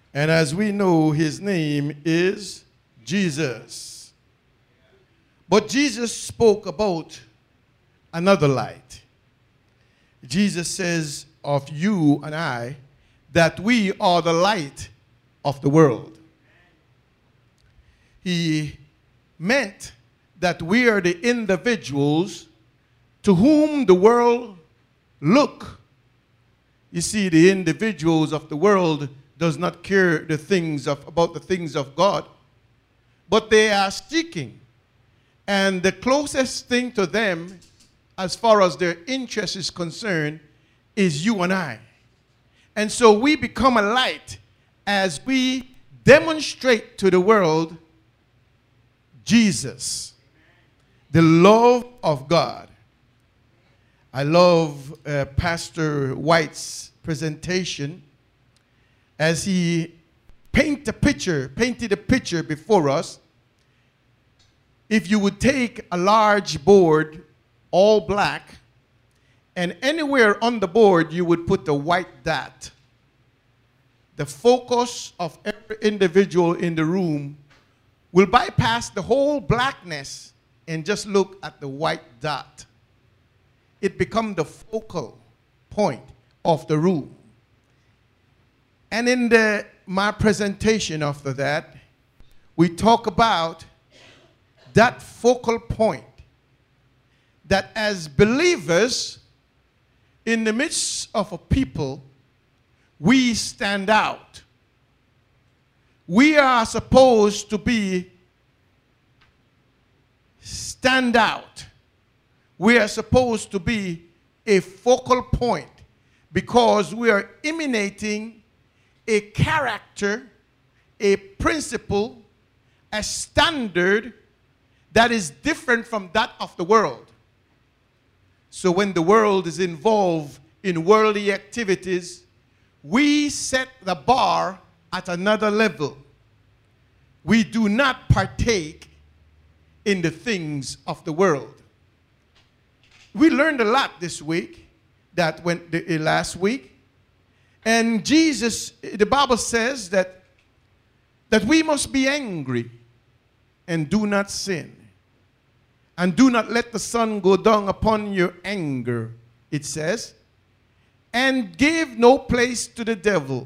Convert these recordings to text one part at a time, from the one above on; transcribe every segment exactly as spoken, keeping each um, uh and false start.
And as we know, his name is Jesus. But Jesus spoke about another light. Jesus says of you and I that we are the light of the world. He meant that we are the individuals to whom the world look. You see, the individuals of the world does not care the things of, about the things of God, but they are seeking. And the closest thing to them, as far as their interest is concerned, is you and I. And so we become a light as we demonstrate to the world Jesus, the love of God. I love uh, Pastor White's presentation as he paint a picture, painted a picture before us. If you would take a large board, all black, and anywhere on the board you would put a white dot, the focus of every individual in the room will bypass the whole blackness and just look at the white dot. It becomes the focal point of the room. And in the, my presentation after that, we talk about that focal point, that as believers in the midst of a people, we stand out. We are supposed to be stand out. We are supposed to be a focal point because we are emanating a character, a principle, a standard that is different from that of the world. So when the world is involved in worldly activities, we set the bar at another level. We do not partake in the things of the world. We learned a lot this week, that went the, uh, last week. And Jesus, the Bible says that, that we must be angry and do not sin. And do not let the sun go down upon your anger, it says. And give no place to the devil.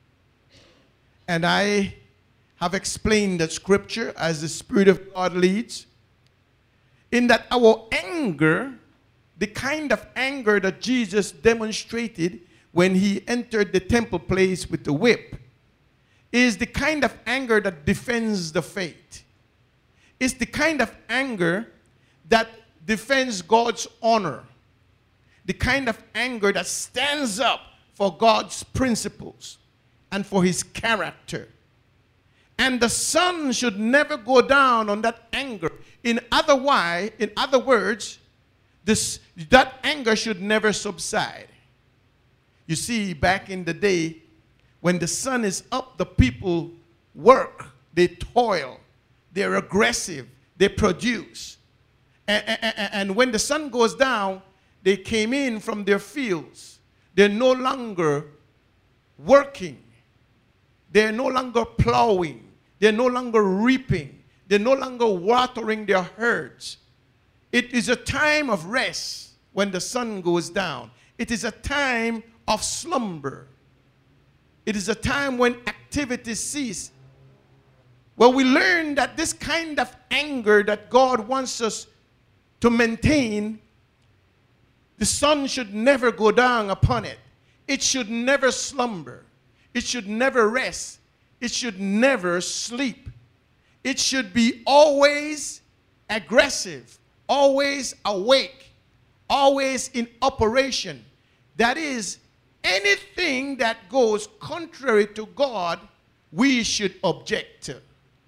And I have explained that scripture as the Spirit of God leads, in that our anger, the kind of anger that Jesus demonstrated when he entered the temple place with the whip, is the kind of anger that defends the faith. It's the kind of anger that defends God's honor. The kind of anger that stands up for God's principles and for his character. And the sun should never go down on that anger. In other, why, in other words, this, that anger should never subside. You see, back in the day, when the sun is up, the people work, they toil, they're aggressive, they produce. And, and, and when the sun goes down, they came in from their fields. They're no longer working. They're no longer plowing. They're no longer reaping. They're no longer watering their herds. It is a time of rest when the sun goes down. It is a time of slumber. It is a time when activities cease. Well, we learn that this kind of anger that God wants us to maintain, the sun should never go down upon it. It should never slumber. It should never rest. It should never sleep. It should be always aggressive, always awake, always in operation. That is, anything that goes contrary to God, we should object to.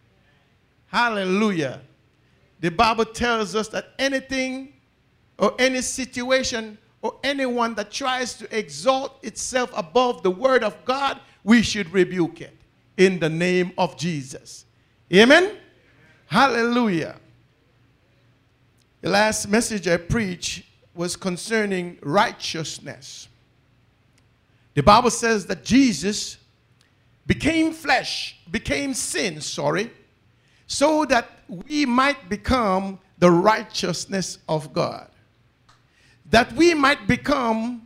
Hallelujah. The Bible tells us that anything or any situation or anyone that tries to exalt itself above the word of God, we should rebuke it in the name of Jesus. Amen? Amen. Hallelujah. The last message I preached was concerning righteousness. The Bible says that Jesus became flesh, became sin, sorry, so that we might become the righteousness of God. That we might become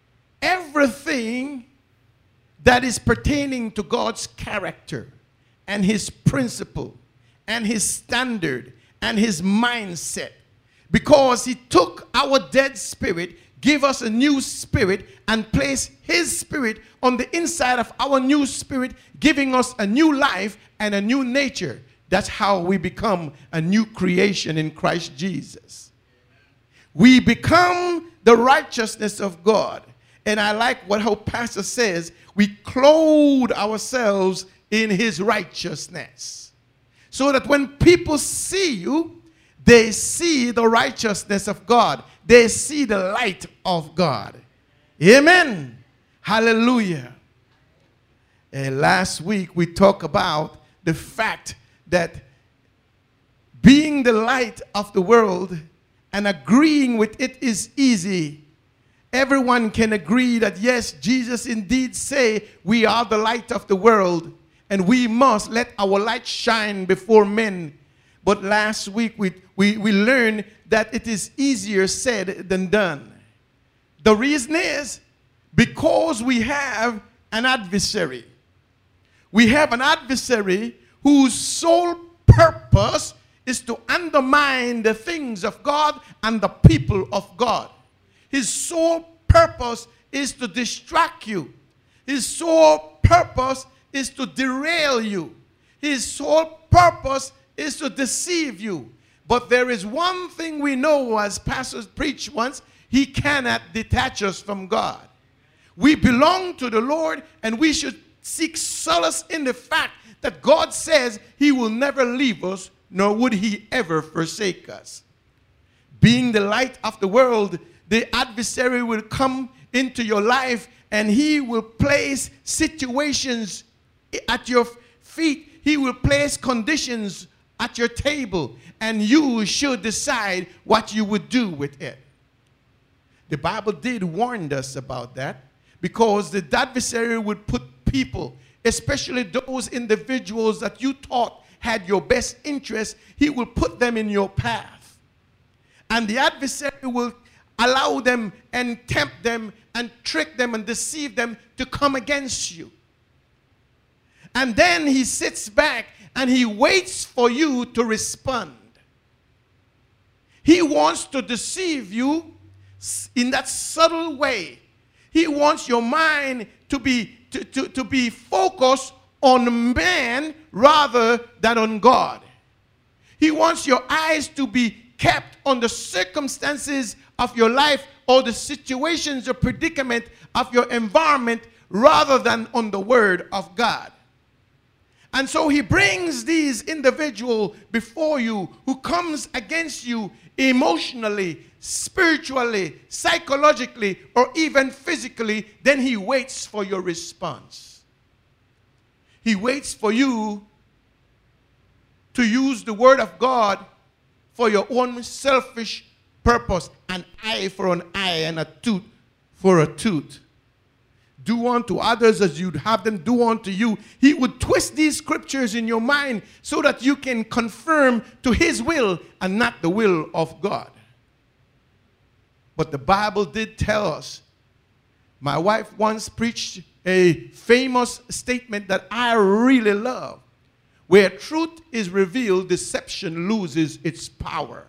everything that is pertaining to God's character and his principle and his standard and his mindset. Because he took our dead spirit, gave us a new spirit, and placed his spirit on the inside of our new spirit, giving us a new life and a new nature. That's how we become a new creation in Christ Jesus. We become the righteousness of God. And I like what how Pastor says, we clothe ourselves in his righteousness. So that when people see you, they see the righteousness of God. They see the light of God. Amen. Hallelujah. And last week we talked about the fact that being the light of the world and agreeing with it is easy. Everyone can agree that yes, Jesus indeed say we are the light of the world and we must let our light shine before men. But last week we, we, we learned that it is easier said than done. The reason is because we have an adversary. We have an adversary whose sole purpose is to undermine the things of God and the people of God. His sole purpose is to distract you. His sole purpose is to derail you. His sole purpose is to deceive you. But there is one thing we know, as pastors preached once, he cannot detach us from God. We belong to the Lord, and we should seek solace in the fact that God says he will never leave us, nor would he ever forsake us. Being the light of the world, the adversary will come into your life and he will place situations at your feet. He will place conditions at your table, and you should decide what you would do with it. The Bible did warn us about that, because the adversary would put people, especially those individuals that you thought had your best interest, he will put them in your path. And the adversary will allow them and tempt them and trick them and deceive them to come against you. And then he sits back and he waits for you to respond. He wants to deceive you in that subtle way. He wants your mind to be, to, to, to be focused on man rather than on God. He wants your eyes to be kept on the circumstances of your life or the situations or predicament of your environment rather than on the word of God. And so he brings these individuals before you who comes against you emotionally, spiritually, psychologically, or even physically. Then he waits for your response. He waits for you to use the word of God for your own selfish purpose. An eye for an eye and a tooth for a tooth. Do unto others as you'd have them do unto you. He would twist these scriptures in your mind so that you can confirm to his will and not the will of God. But the Bible did tell us. My wife once preached a famous statement that I really love. Where truth is revealed, deception loses its power.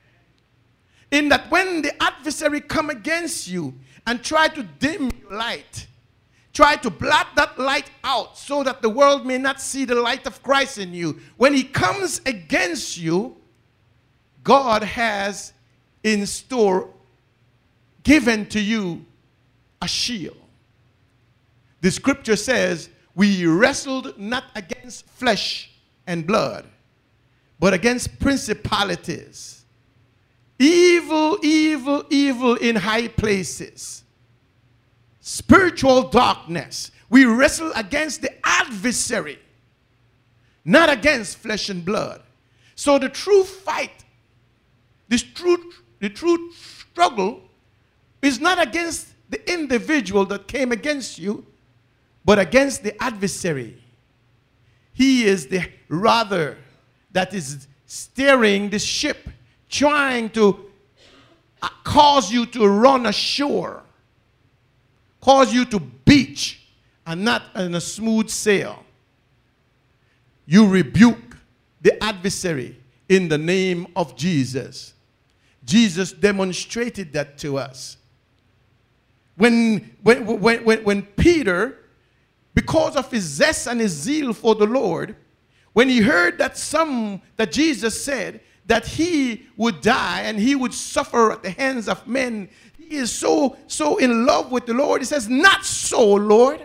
In that when the adversary come against you and try to dim your light, try to blot that light out so that the world may not see the light of Christ in you. When he comes against you, God has in store given to you a shield. The scripture says, we wrestled not against flesh and blood, but against principalities. Evil, evil, evil in high places. Spiritual darkness. We wrestle against the adversary, not against flesh and blood. So the true fight, this true, the true struggle is not against the individual that came against you, but against the adversary. he is the rudder that is steering the ship, trying to cause you to run ashore, cause you to beach and not in a smooth sail. You rebuke the adversary in the name of Jesus. Jesus demonstrated that to us. When, when, when, when, when Peter, because of his zest and his zeal for the Lord, when he heard that some, that Jesus said that he would die and he would suffer at the hands of men, he is so, so in love with the Lord. He says, not so, Lord.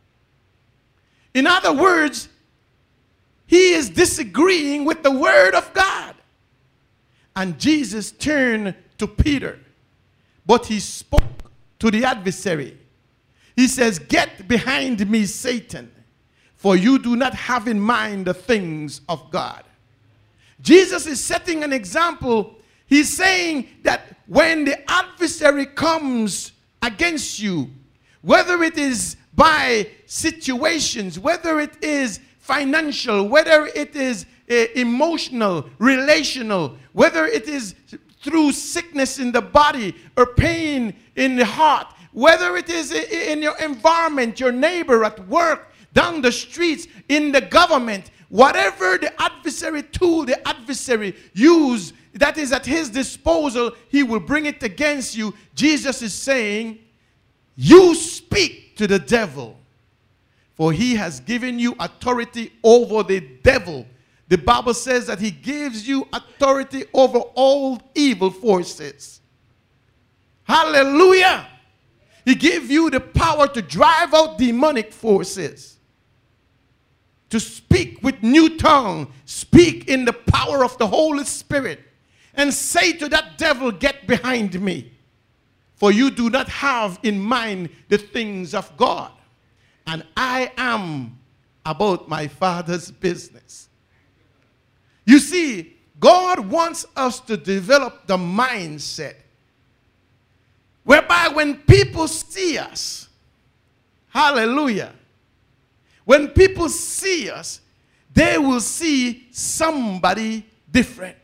In other words, he is disagreeing with the word of God. And Jesus turned to Peter, but he spoke to the adversary. He says, get behind me, Satan, for you do not have in mind the things of God. Jesus is setting an example. He's saying that when the adversary comes against you, whether it is by situations, whether it is financial, whether it is uh, emotional, relational, whether it is through sickness in the body or pain in the heart, whether it is in your environment, your neighbor, at work, down the streets, in the government, whatever the adversary tool the adversary use that is at his disposal, he will bring it against you. Jesus is saying, you speak to the devil, for he has given you authority over the devil. The Bible says that he gives you authority over all evil forces. Hallelujah. He gives you the power to drive out demonic forces. To speak with new tongue. Speak in the power of the Holy Spirit. And say to that devil, get behind me. For you do not have in mind the things of God. And I am about my Father's business. You see, God wants us to develop the mindset whereby when people see us, hallelujah, when people see us, they will see somebody different.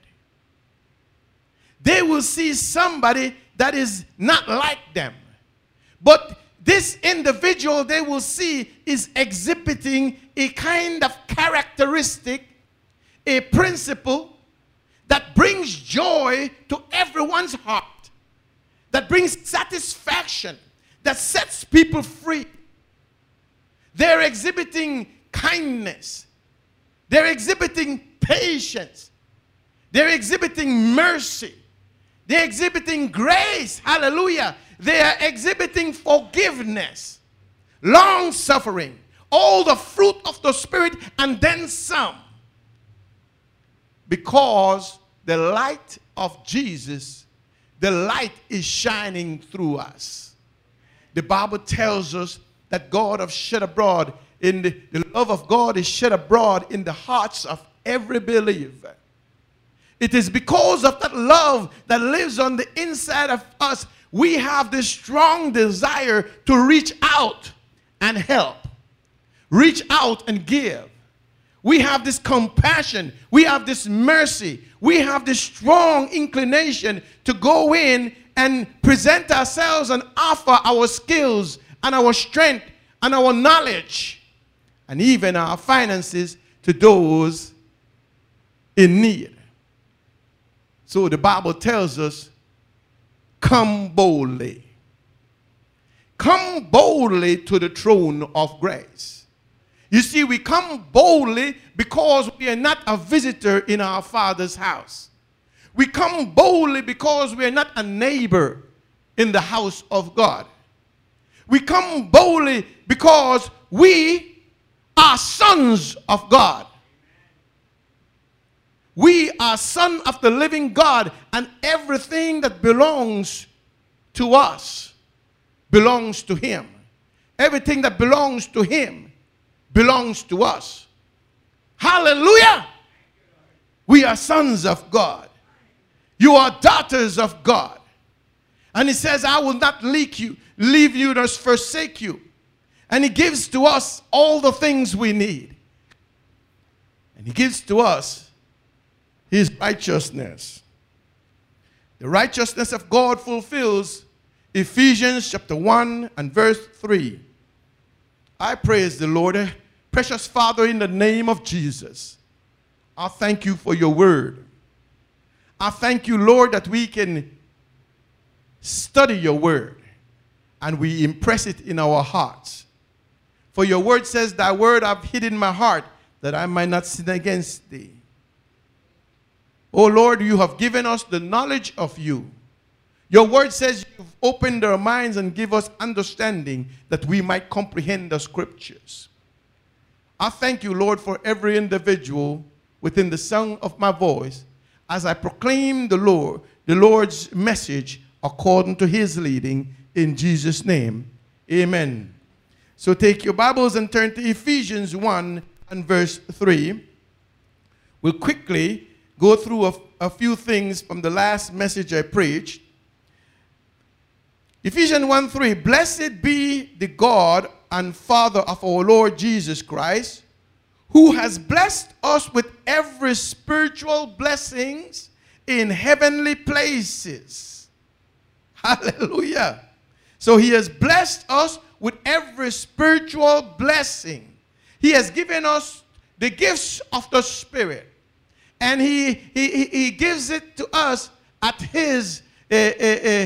They will see somebody that is not like them. But this individual they will see is exhibiting a kind of characteristic, a principle that brings joy to everyone's heart, that brings satisfaction, that sets people free. They're exhibiting kindness. They're exhibiting patience. They're exhibiting mercy. They're exhibiting grace. Hallelujah. They are exhibiting forgiveness, long-suffering, all the fruit of the Spirit, and then some. Because the light of Jesus, the light is shining through us. The Bible tells us that God has shed abroad, in the, the love of God is shed abroad in the hearts of every believer. It is because of that love that lives on the inside of us, we have this strong desire to reach out and help. Reach out and give. We have this compassion. We have this mercy. We have this strong inclination to go in and present ourselves and offer our skills and our strength and our knowledge and even our finances to those in need. So the Bible tells us, come boldly. Come boldly to the throne of grace. You see, we come boldly because we are not a visitor in our Father's house. We come boldly because we are not a neighbor in the house of God. We come boldly because we are sons of God. We are sons of the living God, and everything that belongs to us belongs to Him. Everything that belongs to Him belongs to us. Hallelujah! We are sons of God. You are daughters of God. And He says, I will not leave you, leave you nor forsake you. And He gives to us all the things we need. And he gives to us his righteousness. The righteousness of God fulfills Ephesians chapter one and verse three. I praise the Lord. Precious Father, in the name of Jesus, I thank you for your word. I thank you, Lord, that we can study your word and we impress it in our hearts. For your word says, thy word I've hid in my heart that I might not sin against thee. Oh Lord, you have given us the knowledge of you. Your word says you've opened our minds and give us understanding that we might comprehend the scriptures. I thank you, Lord, for every individual within the sound of my voice as I proclaim the Lord, the Lord's message according to his leading in Jesus' name. Amen. So take your Bibles and turn to Ephesians one and verse three. We'll quickly go through a, a few things from the last message I preached. Ephesians one three, blessed be the God and Father of our Lord Jesus Christ, who has blessed us with every spiritual blessings in heavenly places. Hallelujah. So he has blessed us with every spiritual blessing. He has given us the gifts of the Spirit. And he, he, he gives it to us at his uh, uh, uh,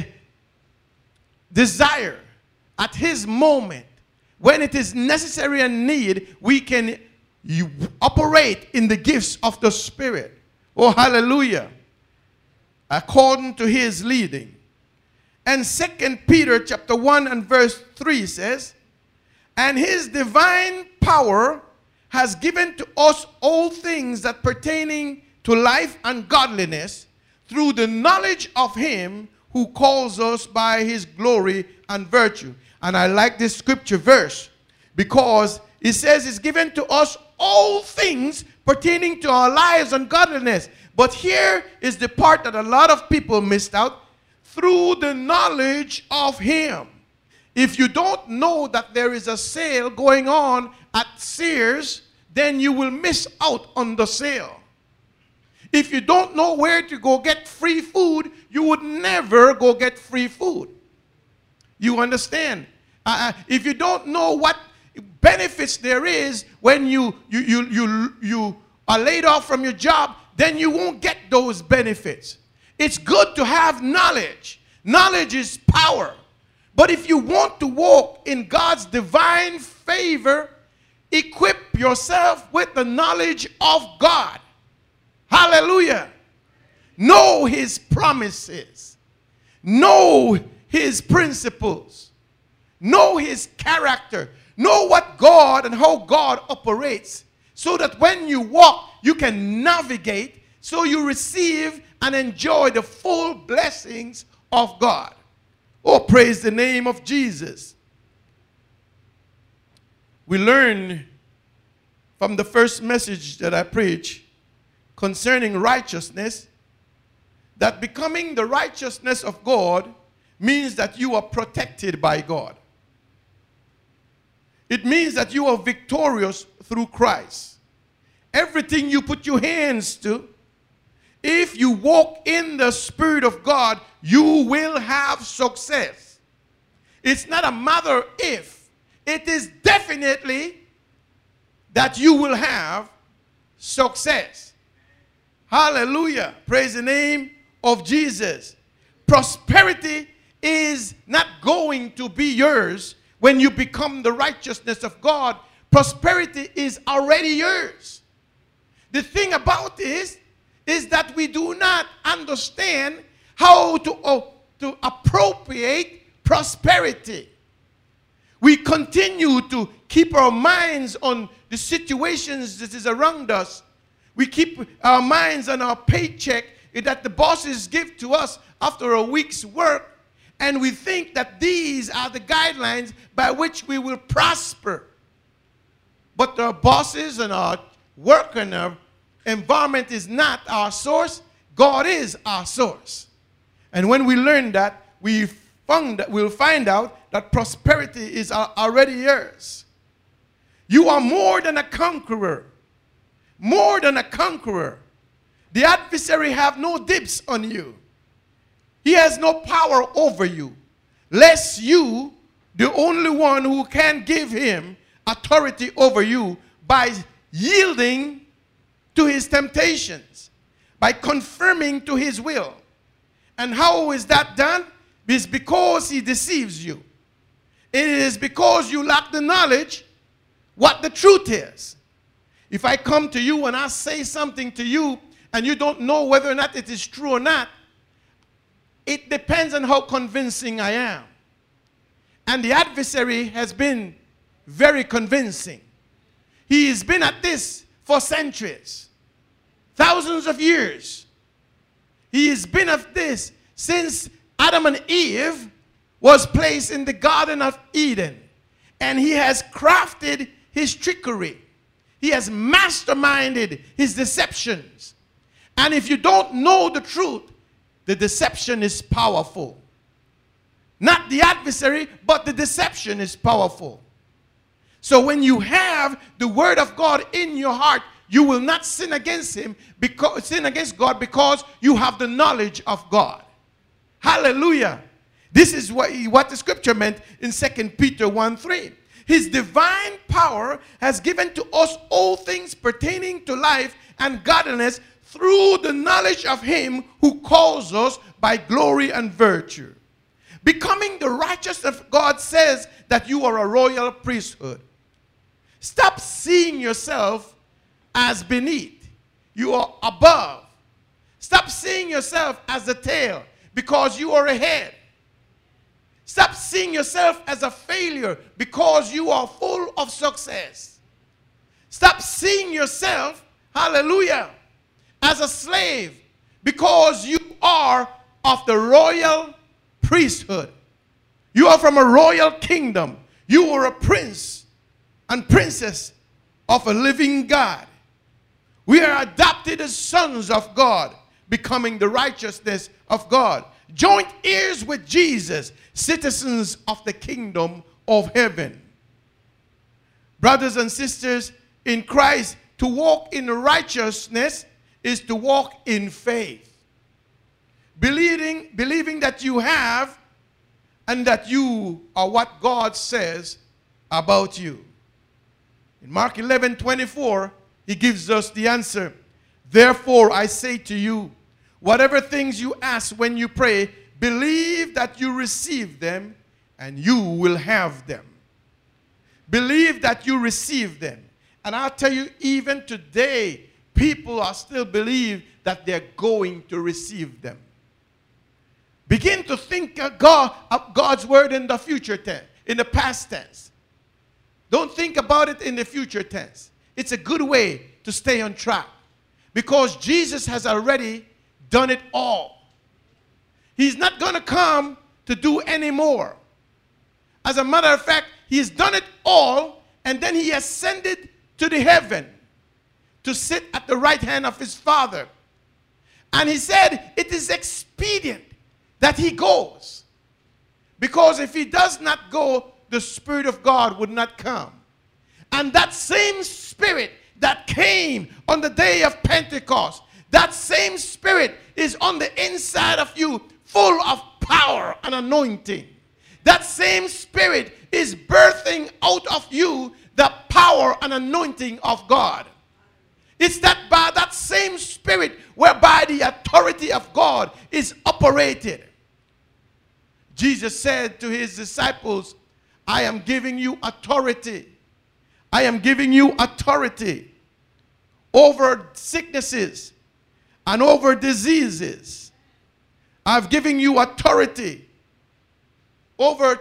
desire, at his moment. When it is necessary and need, we can you operate in the gifts of the Spirit. Oh, hallelujah. According to his leading. And Second Peter chapter one and verse three says, and his divine power has given to us all things that pertaining to life and godliness through the knowledge of him who calls us by his glory and virtue. And I like this scripture verse because it says it's given to us all things pertaining to our lives and godliness. But here is the part that a lot of people missed out. Through the knowledge of him. If you don't know that there is a sale going on at Sears, then you will miss out on the sale. If you don't know where to go get free food, you would never go get free food. You understand? Uh, if you don't know what benefits there is when you, you, you, you, you are laid off from your job, then you won't get those benefits. It's good to have knowledge. Knowledge is power. But if you want to walk in God's divine favor, equip yourself with the knowledge of God. Hallelujah. Know his promises. Know his principles. Know his character. Know what God and how God operates, so that when you walk, you can navigate, so you receive and enjoy the full blessings of God. Oh, praise the name of Jesus. We learn from the first message that I preached concerning righteousness that becoming the righteousness of God means that you are protected by God. It means that you are victorious through Christ. Everything you put your hands to, if you walk in the Spirit of God, you will have success. It's not a matter if. It is definitely that you will have success. Hallelujah. Praise the name of Jesus. Prosperity is not going to be yours when you become the righteousness of God. Prosperity is already yours. The thing about this is that we do not understand how to, uh, to appropriate prosperity. We continue to keep our minds on the situations that is around us. We keep our minds on our paycheck that the bosses give to us after a week's work, and we think that these are the guidelines by which we will prosper. But our bosses and our work and our environment is not our source. God is our source. And when we learn that, we found that we'll find out that prosperity is already yours. You are more than a conqueror. more than a conqueror. The adversary have no dibs on you. He has no power over you, lest you, the only one who can give him authority over you, by yielding to his temptations, by confirming to his will. And how is that done? It's because he deceives you. It is because you lack the knowledge what the truth is. If I come to you and I say something to you and you don't know whether or not it is true or not, it depends on how convincing I am. And the adversary has been very convincing. He has been at this for centuries, thousands of years. He has been at this since Adam and Eve was placed in the Garden of Eden. And he has crafted his trickery. He has masterminded his deceptions. And if you don't know the truth, the deception is powerful. Not the adversary, but the deception is powerful. So when you have the word of God in your heart, you will not sin against him, because sin against God, because you have the knowledge of God. Hallelujah. This is what, what the scripture meant in Second Peter one three. His divine power has given to us all things pertaining to life and godliness through the knowledge of him who calls us by glory and virtue. Becoming the righteousness of God says that you are a royal priesthood. Stop seeing yourself as beneath. You are above. Stop seeing yourself as the tail, because you are ahead. Stop seeing yourself as a failure, because you are full of success. Stop seeing yourself, hallelujah, as a slave, because you are of the royal priesthood. You are from a royal kingdom. You are a prince and princess of a living God. We are adopted as sons of God, becoming the righteousness of God. Joint heirs with Jesus, citizens of the kingdom of heaven. Brothers and sisters in Christ, to walk in righteousness is to walk in faith. Believing, believing that you have and that you are what God says about you. In Mark eleven twenty-four, he gives us the answer. Therefore, I say to you, whatever things you ask when you pray, believe that you receive them and you will have them. Believe that you receive them. And I'll tell you, even today, people are still believe that they're going to receive them. Begin to think of, God, of God's word in the future tense, in the past tense. Don't think about it in the future tense. It's a good way to stay on track, because Jesus has already done it all. He's not going to come to do any more. As a matter of fact, he's done it all, and then he ascended to the heaven to sit at the right hand of his Father. And he said it is expedient that he goes, because if he does not go, the Spirit of God would not come. And that same Spirit that came on the day of Pentecost, that same Spirit is on the inside of you, full of power and anointing. That same Spirit is birthing out of you the power and anointing of God. It's that by that same Spirit whereby the authority of God is operated. Jesus said to his disciples, I am giving you authority. I am giving you authority over sicknesses and over diseases. I've given you authority over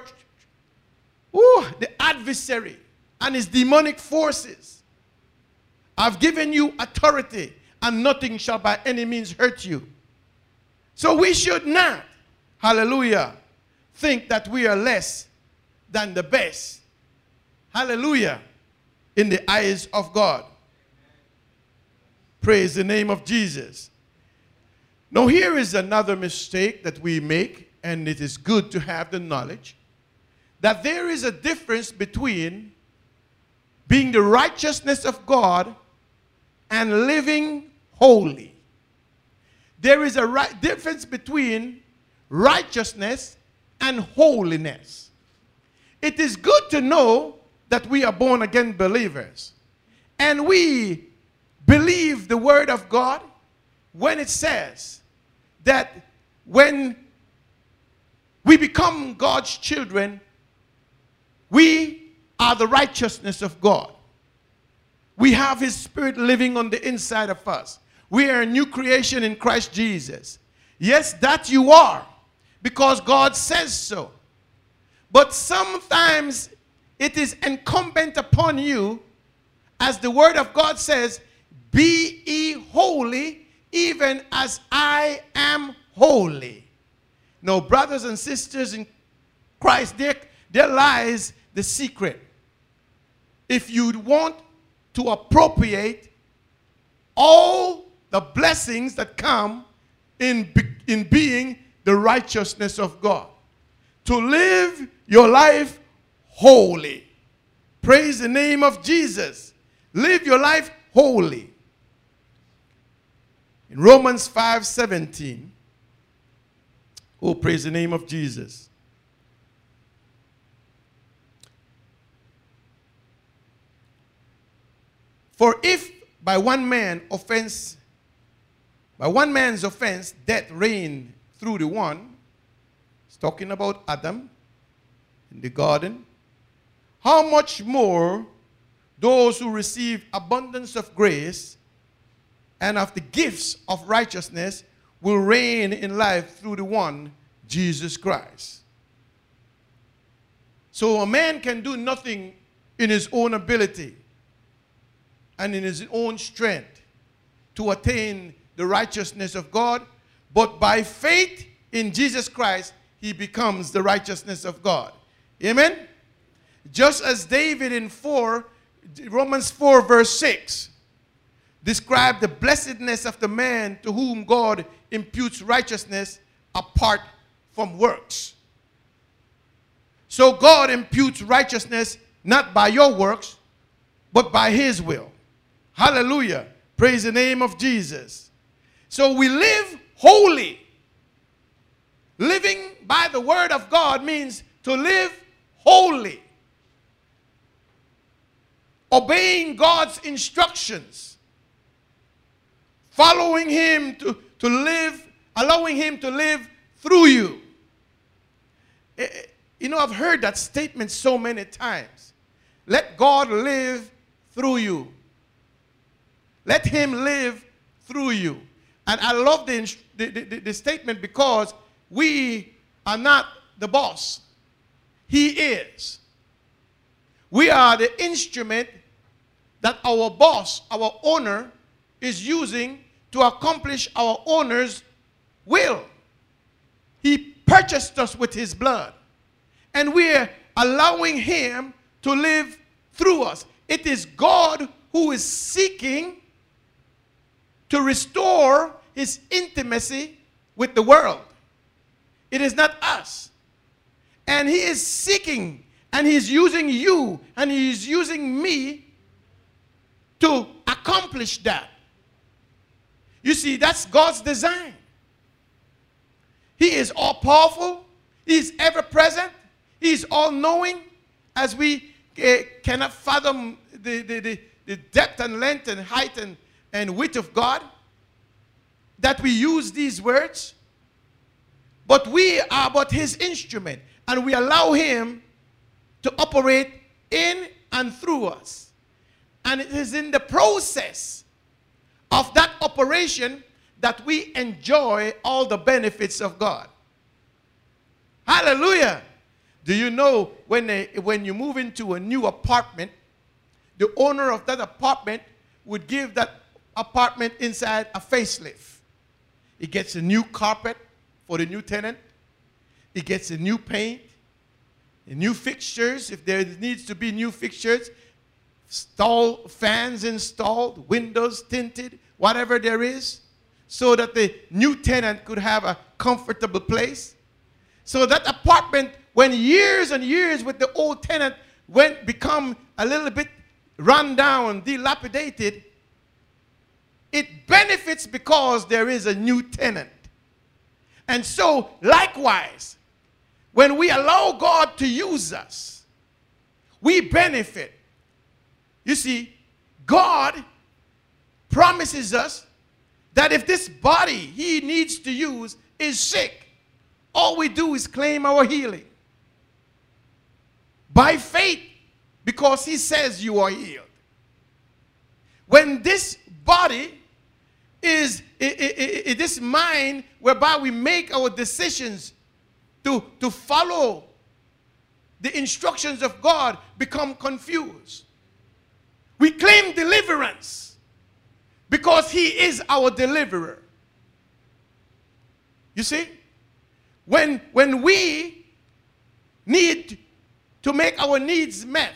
ooh, the adversary and his demonic forces. I've given you authority, and nothing shall by any means hurt you. So we should not, hallelujah, think that we are less than the best, hallelujah, in the eyes of God. Praise the name of Jesus. Now here is another mistake that we make, and it is good to have the knowledge that there is a difference between being the righteousness of God and living holy. There is a right difference between righteousness and holiness. It is good to know that we are born again believers. And we believe the word of God when it says that when we become God's children, we are the righteousness of God. We have his spirit living on the inside of us. We are a new creation in Christ Jesus. Yes, that you are, because God says so. But sometimes it is incumbent upon you, as the word of God says, be ye holy, even as I am holy. Now, brothers and sisters in Christ, there, there lies the secret. If you want to appropriate all the blessings that come in, in being the righteousness of God, to live your life holy. Praise the name of Jesus. Live your life holy. In Romans five seventeen, oh, praise the name of Jesus. For if by one man offense, by one man's offense, death reigned through the one, it's talking about Adam in the garden, how much more those who receive abundance of grace and of the gifts of righteousness will reign in life through the one, Jesus Christ. So a man can do nothing in his own ability and in his own strength to attain the righteousness of God, but by faith in Jesus Christ, he becomes the righteousness of God. Amen? Just as David in four, Romans four verse six described the blessedness of the man to whom God imputes righteousness apart from works. So God imputes righteousness not by your works, but by his will. Hallelujah. Praise the name of Jesus. So we live holy. Living by the word of God means to live holy. Obeying God's instructions. Following him to, to live, allowing him to live through you. You know, I've heard that statement so many times. Let God live through you. Let him live through you. And I love the, the, the, the statement because we are not the boss. He is. We are the instrument that our boss, our owner, is using to accomplish our owner's will. He purchased us with his blood. And we're allowing him to live through us. It is God who is seeking to restore his intimacy with the world. It is not us. And he is seeking, and he's using you, and he's using me to accomplish that. You see, that's God's design. He is all-powerful. He is ever-present. He is all-knowing. As we uh, cannot fathom the, the, the, the depth and length and height and, and width of God, that we use these words. But we are but his instrument, and we allow him to operate in and through us. And it is in the process of that operation that we enjoy all the benefits of God. Hallelujah. Do you know when, they, when you move into a new apartment, the owner of that apartment would give that apartment inside a facelift. He gets a new carpet for the new tenant. He gets a new paint, a new fixtures, if there needs to be new fixtures, stall fans installed, windows tinted, whatever there is, so that the new tenant could have a comfortable place. So that apartment, when years and years with the old tenant went become a little bit run down, dilapidated, it benefits because there is a new tenant. And so, likewise, when we allow God to use us, we benefit. You see, God promises us that if this body he needs to use is sick, all we do is claim our healing. By faith, because he says you are healed. When this body is, i i i this mind whereby we make our decisions to, to follow the instructions of God become confused. We claim deliverance because he is our deliverer. You see? When, when we need to make our needs met,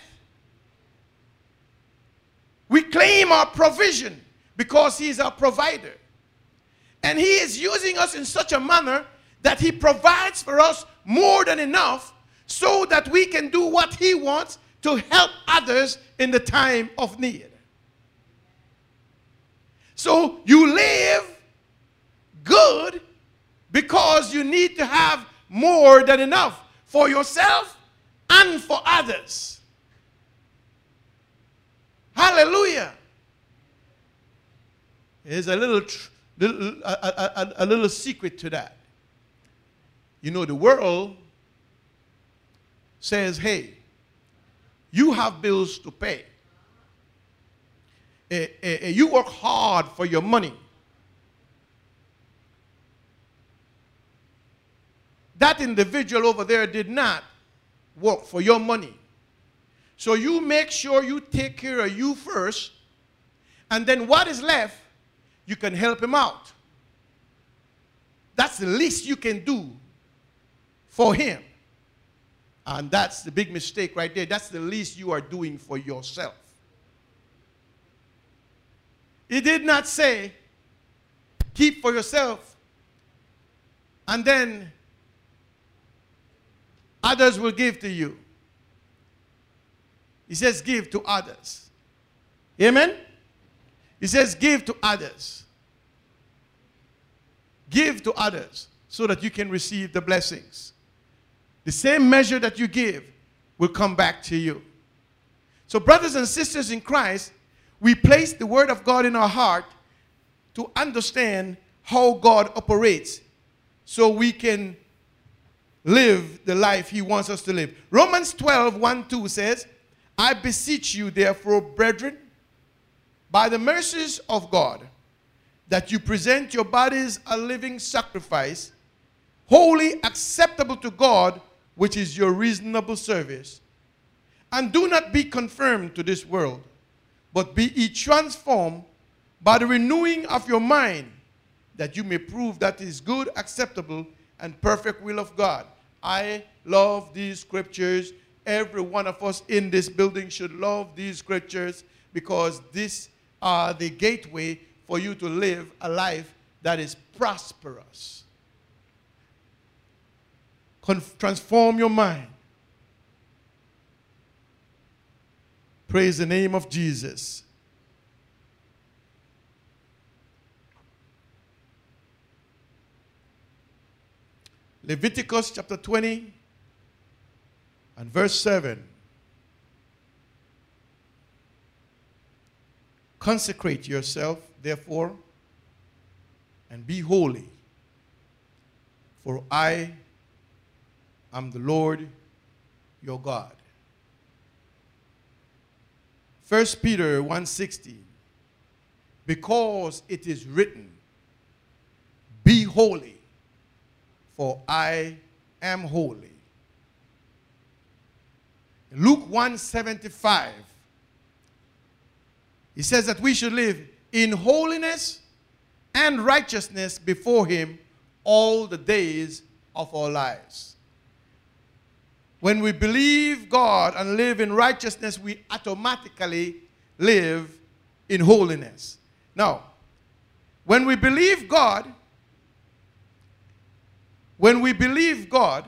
we claim our provision because he is our provider. And he is using us in such a manner that he provides for us more than enough so that we can do what he wants to help others in the time of need. So you live good because you need to have more than enough for yourself and for others. Hallelujah. There's a little, little a, a, a little secret to that. You know, the world says, hey, you have bills to pay. Uh, uh, uh, you work hard for your money. That individual over there did not work for your money. So you make sure you take care of you first, and then what is left, you can help him out. That's the least you can do for him. And that's the big mistake right there. That's the least you are doing for yourself. He did not say, keep for yourself, and then others will give to you. He says, give to others. Amen? He says, give to others. Give to others so that you can receive the blessings. The same measure that you give will come back to you. So, brothers and sisters in Christ, we place the word of God in our heart to understand how God operates so we can live the life he wants us to live. Romans twelve, one, two says, I beseech you, therefore, brethren, by the mercies of God, that you present your bodies a living sacrifice, wholly acceptable to God, which is your reasonable service. And do not be conformed to this world, but be ye transformed by the renewing of your mind, that you may prove that is good, acceptable, and perfect will of God. I love these scriptures. Every one of us in this building should love these scriptures because these are the gateway for you to live a life that is prosperous. Conf- transform your mind. Praise the name of Jesus. Leviticus chapter twenty and verse seven. Consecrate yourself, therefore, and be holy, for I am the Lord your God. First Peter one sixteen. Because it is written, be holy, for I am holy. Luke one seventy-five. He says that we should live in holiness and righteousness before him all the days of our lives. When we believe God and live in righteousness, we automatically live in holiness. Now, when we believe God, when we believe God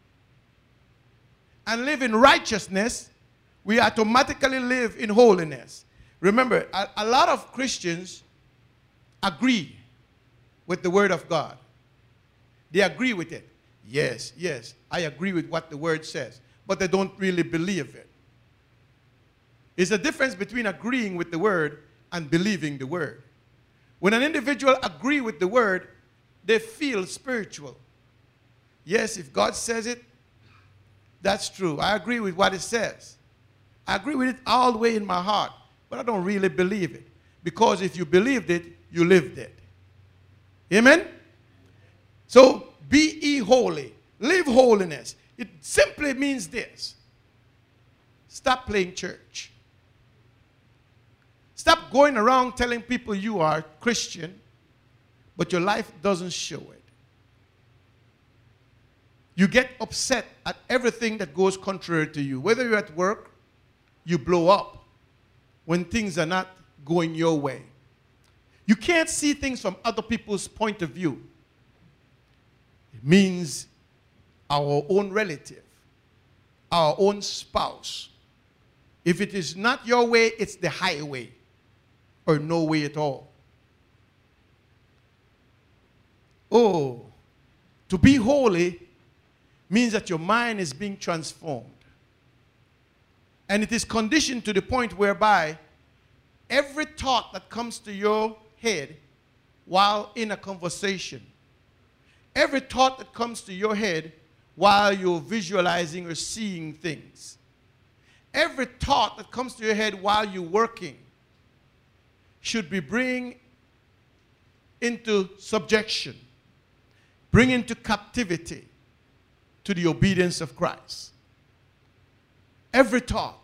and live in righteousness, we automatically live in holiness. Remember, a, a lot of Christians agree with the word of God. They agree with it. Yes, yes, I agree with what the word says, but they don't really believe it. It's a difference between agreeing with the word and believing the word. When an individual agrees with the word, they feel spiritual. Yes, if God says it, that's true. I agree with what it says. I agree with it all the way in my heart, but I don't really believe it. Because if you believed it, you lived it. Amen? So, be ye holy. Live holiness. It simply means this. Stop playing church. Stop going around telling people you are Christian, but your life doesn't show it. You get upset at everything that goes contrary to you. Whether you're at work, you blow up when things are not going your way. You can't see things from other people's point of view. It means our own relative, our own spouse. If it is not your way, it's the highway, or no way at all. Oh, to be holy means that your mind is being transformed. And it is conditioned to the point whereby every thought that comes to your head while in a conversation, every thought that comes to your head while you're visualizing or seeing things, every thought that comes to your head while you're working should be bring into subjection, bring into captivity to the obedience of Christ. Every thought.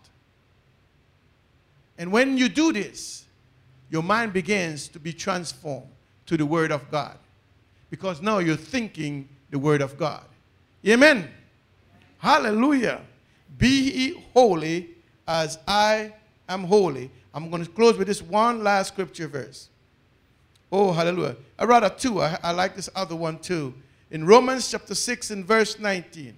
And when you do this, your mind begins to be transformed to the Word of God. Because now you're thinking the Word of God. Amen. Hallelujah. Be ye holy as I am holy. I'm going to close with this one last scripture verse. Oh, hallelujah. I rather two. I, I like this other one too. In Romans chapter six and verse nineteen.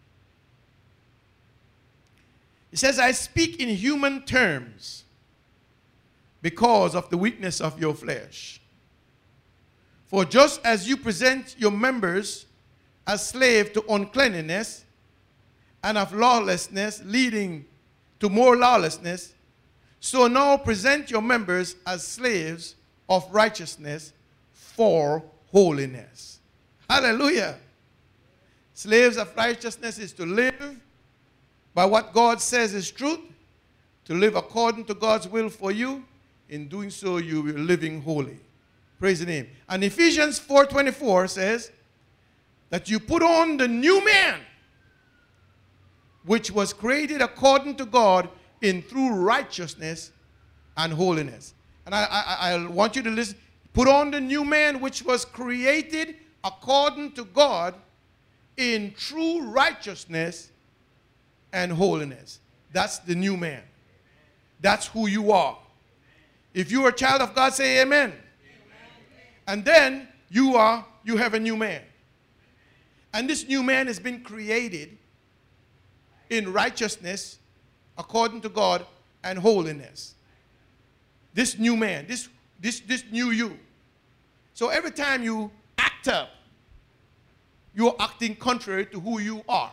It says, I speak in human terms because of the weakness of your flesh. For just as you present your members as slaves to uncleanness and of lawlessness, leading to more lawlessness, so now present your members as slaves of righteousness for holiness. Hallelujah. Slaves of righteousness is to live by what God says is truth, to live according to God's will for you. In doing so, you will be living holy. Praise the name. And Ephesians four twenty-four says that you put on the new man, which was created according to God in true righteousness and holiness. And I, I, I want you to listen. Put on the new man, which was created according to God in true righteousness and holiness. That's the new man. That's who you are. If you are a child of God, say amen. Amen. And then you are, you have a new man. And this new man has been created in righteousness according to God and holiness. This new man, this, this, this new you. So every time you act up, you're acting contrary to who you are.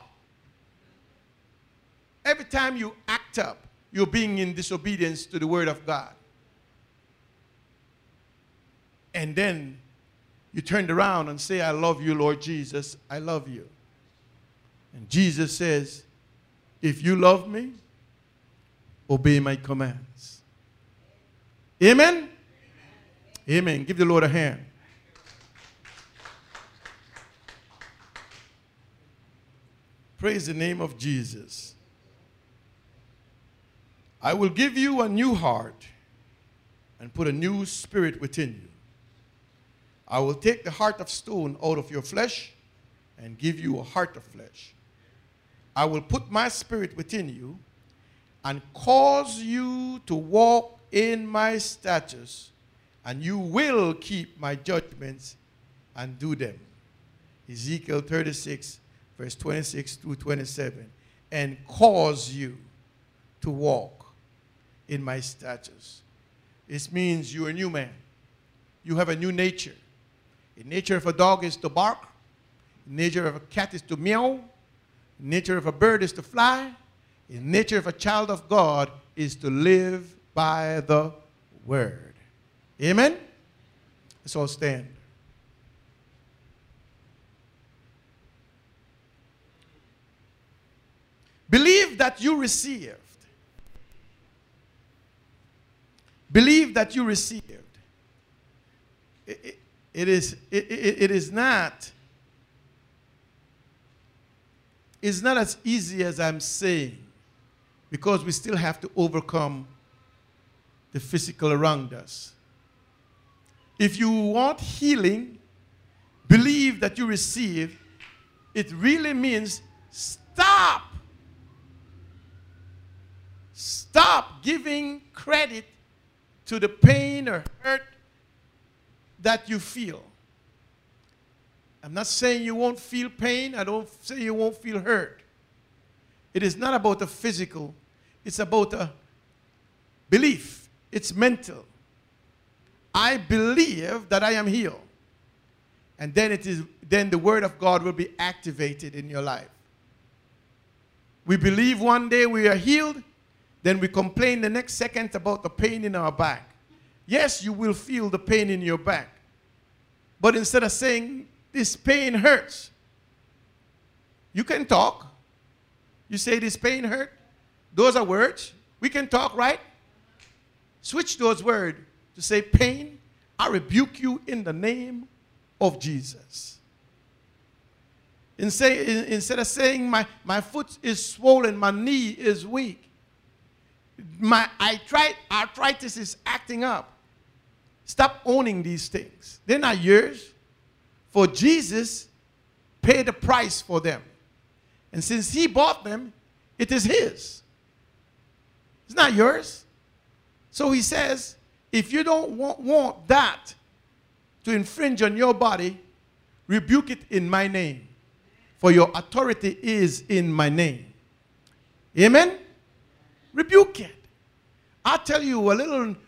Every time you act up, you're being in disobedience to the word of God. And then you turned around and say, I love you, Lord Jesus. I love you. And Jesus says, if you love me, obey my commands. Amen? Amen. Amen. Give the Lord a hand. Praise the name of Jesus. I will give you a new heart and put a new spirit within you. I will take the heart of stone out of your flesh and give you a heart of flesh. I will put my spirit within you and cause you to walk in my statutes, and you will keep my judgments and do them. Ezekiel thirty-six, verse twenty-six through twenty-seven. And cause you to walk in my statutes. This means you're a new man. you have a new nature. The nature of a dog is to bark. The nature of a cat is to meow. The nature of a bird is to fly. The nature of a child of God is to live by the word. Amen? Let's all stand. Believe that you received. Believe that you received. It, it, it, is, it, it, it is not, it's not as easy as I'm saying, because we still have to overcome the physical around us. If you want healing, believe that you receive. It really means stop. Stop giving credit to the pain or hurt that you feel. I'm not saying you won't feel pain. I don't say you won't feel hurt. It is not about the physical. It's about a belief. It's mental. I believe that I am healed. And then it is then the word of God will be activated in your life. We believe one day we are healed, then we complain the next second about the pain in our back. Yes, you will feel the pain in your back. But instead of saying, this pain hurts, you can talk. You say, this pain hurt. Those are words. We can talk, right? Switch those words to say, pain, I rebuke you in the name of Jesus. In say, in, instead of saying, my, my foot is swollen, my knee is weak, my arthritis is acting up. Stop owning these things. They're not yours. For Jesus paid the price for them. And since he bought them, it is his. It's not yours. So he says, if you don't want, want that to infringe on your body, rebuke it in my name. For your authority is in my name. Amen? Rebuke it. I'll tell you a little